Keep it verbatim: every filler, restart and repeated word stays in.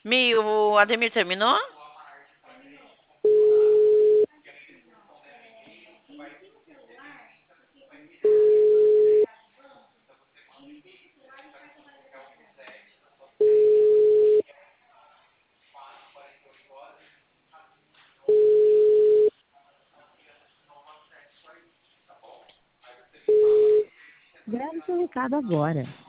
Mi, o Ademir terminou? Grave seu recado agora.